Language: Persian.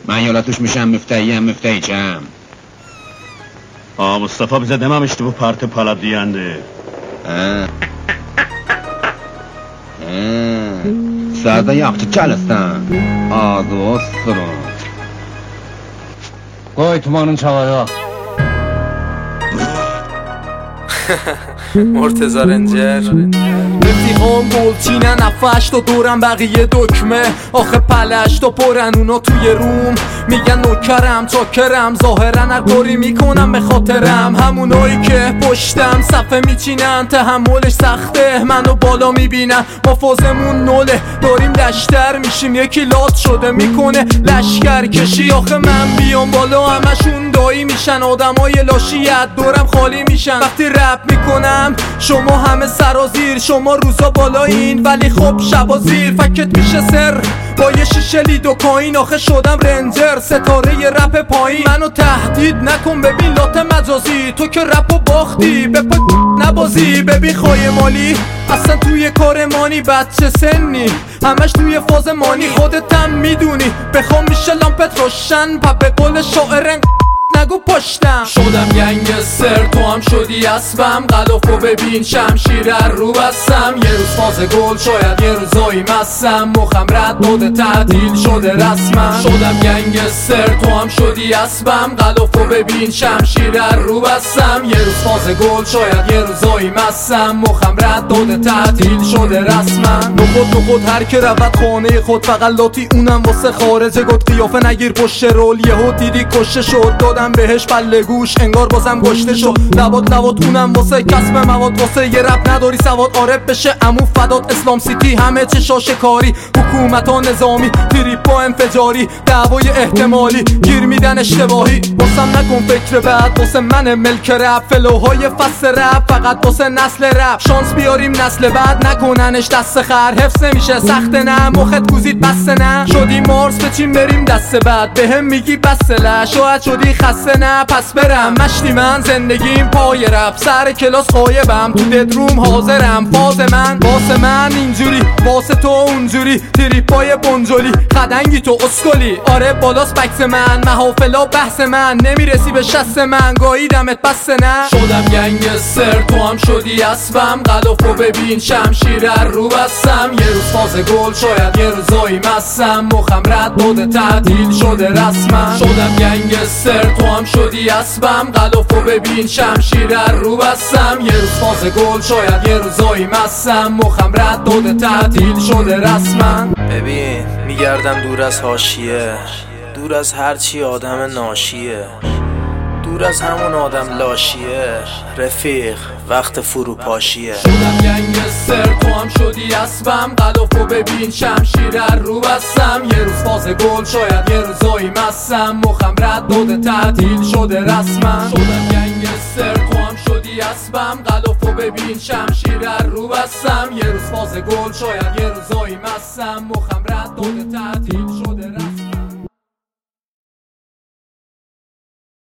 من یالا توش میشم مفتهی چم Mustafa bize dememişti bu parti pala diyendi. Sağda yakçı çalışsan ağzı olsun. Koy tumanın çalaya. مرتضی رنجر رفیقام گلچینن افشت و دورم بقیه دکمه آخه پلشت و پرن اونا توی روم میگن نوکرم چاکرم ظاهرا اقداری میکنم به خاطرم همونایی که پشتم صفه میچینن تحملش سخته منو بالا میبینن ما فازمون نوله داریم لشتر میشیم یکی لات شده میکنه لشکر کشی آخه من بیام بالا همشون دایی میشن آدمای لاشیت دورم خالی میشن وقتی رپ میکنم شما همه سرازیر شما روزا بالایین ولی خب شبا زیر فکت میشه سر با یه شیشه لید و کاین آخه شدم رنجر ستاره ی رپ پایین منو تهدید نکن ببین لات مجازی تو که رپو باختی به پا نبازی ببین خواهی مالی اصلا توی کار مانی بچه سنی همش توی فاز مانی خودتم میدونی بخوام میشه لامپت روشن پا به قول شاعرن نگو پشتم شدم گنگستر تو هم شدی اسبم غلافو ببین شمشیر رو بستم یه روز فاز گل شاید یه روزایی مستم مخم رد داده تعدیل شده رسمم شدم گنگستر تو هم شدی اسبم غلافو ببین شمشیر رو بستم یه روز فاز گل شاید یه روزایی مستم مخم رد داده تعدیل شده رسمم نخود هر که رود خانه خود فقط لاتی اونم واسه خارجه گفت قیافه نگیر پشت رول یهو دیدی کشه شد دادم بهش بله گوش انگار بازم گشته شد لبات اونم واسه کسب مواد واسه یه رپ نداری سواد عارف بشه عمو فدات اسلام سیتی همه چشاش کاری حکومت ها نظامی تریپا انفجاری دعوای احتمالی گیر میدن اشتباهی واسم نکن فکر بعد واسه من ملک رپ فلوهای فصل رپ فقط واسه نسل رپ شانس بیاریم نسل بعد نکننش دست خر حفظ نمیشه سخت نه مخت کوزید بسته نه شدی مارس بچین بریم دست بعد بهم میگی بسله شاید شدی خسته نه پس برم مشتی من زندگیم پای رپ سر کلاس غایبم تو ددروم حاضرم فاز من واسه من اینجوری واسه تو اونجوری تریپای بنجلی خدنگی تو اسکلی آره بالاست بکس من محافلا بحث من نمیرسی به شست من گاییدمت بس نه شدم گنگستر تو هم شدی اسبم غلافو ببین شمشیر رو بستم یه روز فاز گل شاید یه روزایی مستم مخم رد داده تعدیل شده رسمم شدم گنگستر تو هم شدی اسبم غلافو ببین شمشیر رو بستم یه روز فاز گل شاید یه روزایی مستم مخم رد داده تعدیل شده رسمم ببین میگردم دور از حاشیه دور از هرچی آدم ناشیه دور از همون آدم لاشیه رفیق وقت فروپاشیه شدم گنگستر تو هم شدی اسبم غلافو ببین شمشیر رو بستم یه روز فاز گل شاید یه روزایی مستم مخم رد داده تعدیل شده رسمم شدم گنگستر تو هم شدی اسبم غلافو ببین شمشیر رو بستم یه روز فاز گل شاید یه روزایی مستم مخم رد داده تعدیل